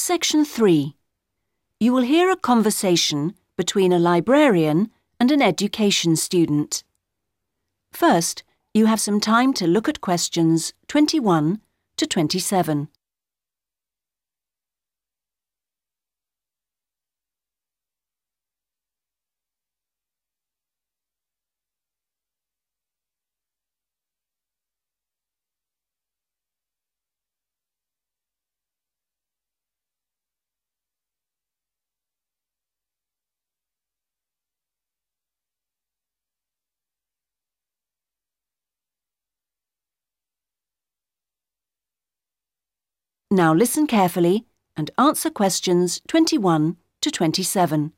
Section 3. You will hear a conversation between a librarian and an education student. First, you have some time to look at questions 21 to 27. Now listen carefully and answer questions 21 to 27.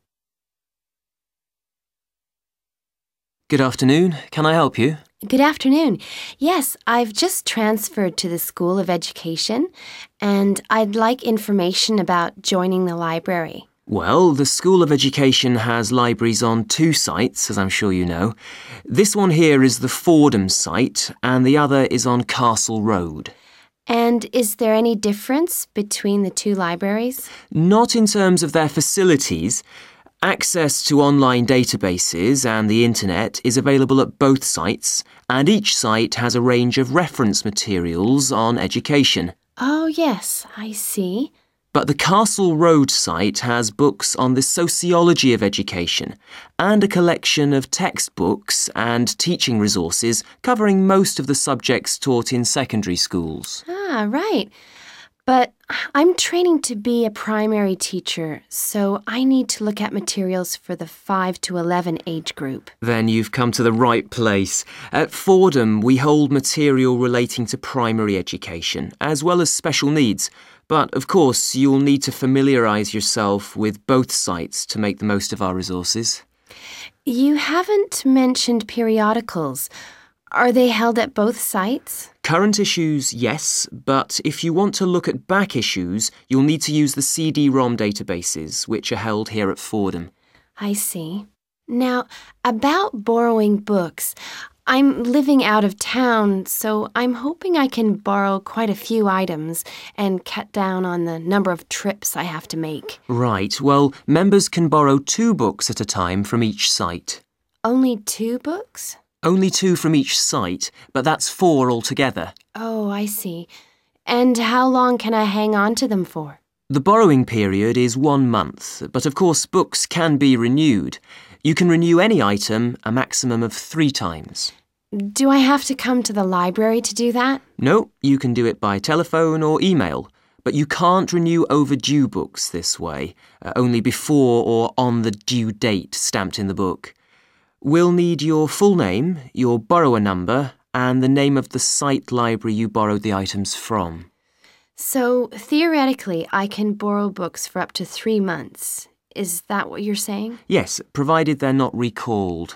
Good afternoon. Can I help you? Good afternoon. Yes, I've just transferred to the School of Education, and I'd like information about joining the library. Well, the School of Education has libraries on 2 sites, as I'm sure you know. This one here is the Fordham site, and the other is on Castle Road. And is there any difference between the 2 libraries? Not in terms of their facilities. Access to online databases and the internet is available at both sites, and each site has a range of reference materials on education. Oh, yes, I see. But the Castle Road site has books on the sociology of education and a collection of textbooks and teaching resources covering most of the subjects taught in secondary schools. Ah, right. But I'm training to be a primary teacher, so I need to look at materials for the 5 to 11 age group. Then you've come to the right place. At Fordham, we hold material relating to primary education, as well as special needs. But, of course, you'll need to familiarise yourself with both sites to make the most of our resources. You haven't mentioned periodicals. Are they held at both sites? Current issues, yes, but if you want to look at back issues, you'll need to use the CD-ROM databases, which are held here at Fordham. I see. Now, about borrowing books, I'm living out of town, so I'm hoping I can borrow quite a few items and cut down on the number of trips I have to make. Right, well, members can borrow 2 books at a time from each site. Only 2 books? Only 2 from each site, but that's 4 altogether. Oh, I see. And how long can I hang on to them for? The borrowing period is 1 month, but of course books can be renewed. You can renew any item a maximum of 3 times. Do I have to come to the library to do that? No, you can do it by telephone or email, but you can't renew overdue books this way, only before or on the due date stamped in the book. We'll need your full name, your borrower number, and the name of the site library you borrowed the items from. So, theoretically, I can borrow books for up to 3 months. Is that what you're saying? Yes, provided they're not recalled.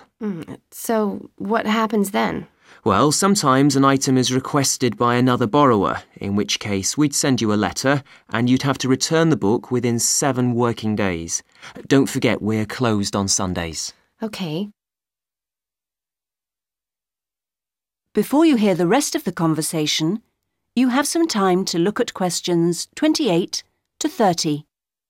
So, what happens then? Well, sometimes an item is requested by another borrower, in which case we'd send you a letter and you'd have to return the book within 7 working days. Don't forget we're closed on Sundays. Okay. Before you hear the rest of the conversation, you have some time to look at questions 28 to 30.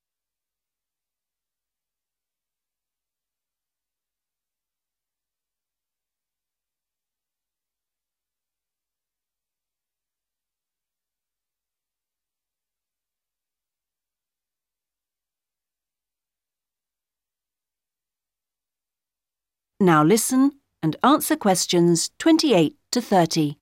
Now listen and answer questions 28 to 30.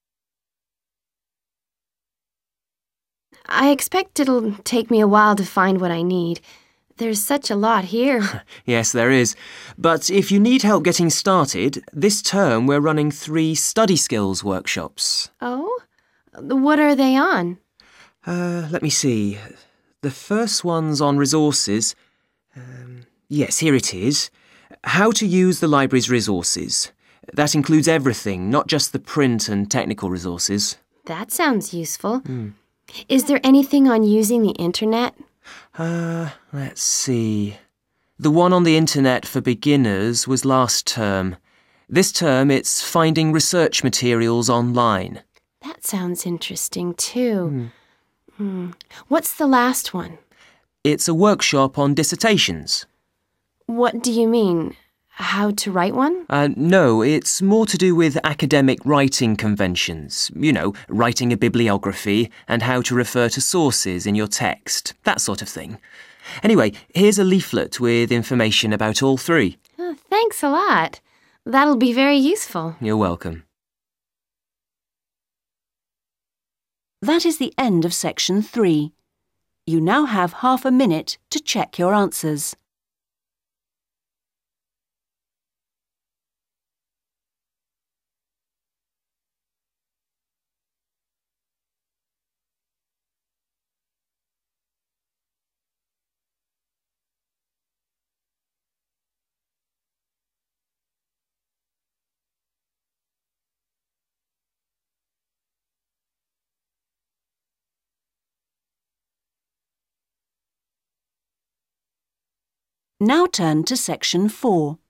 I expect it'll take me a while to find what I need. There's such a lot here. Yes, there is. But if you need help getting started, this term we're running 3 study skills workshops. Oh? What are they on? Let me see. The first one's on resources. Yes, here it is. How to use the library's resources. That includes everything, not just the print and technical resources. That sounds useful. Is there anything on using the internet? Let's see. The one on the internet for beginners was last term. This term, it's finding research materials online. That sounds interesting, too. What's the last one? It's a workshop on dissertations. What do you mean? How to write one? No, it's more to do with academic writing conventions. You know, writing a bibliography and how to refer to sources in your text, that sort of thing. Anyway, here's a leaflet with information about all three. Oh, thanks a lot. That'll be very useful. You're welcome. That is the end of section 3. You now have half a minute to check your answers. Now turn to section 4.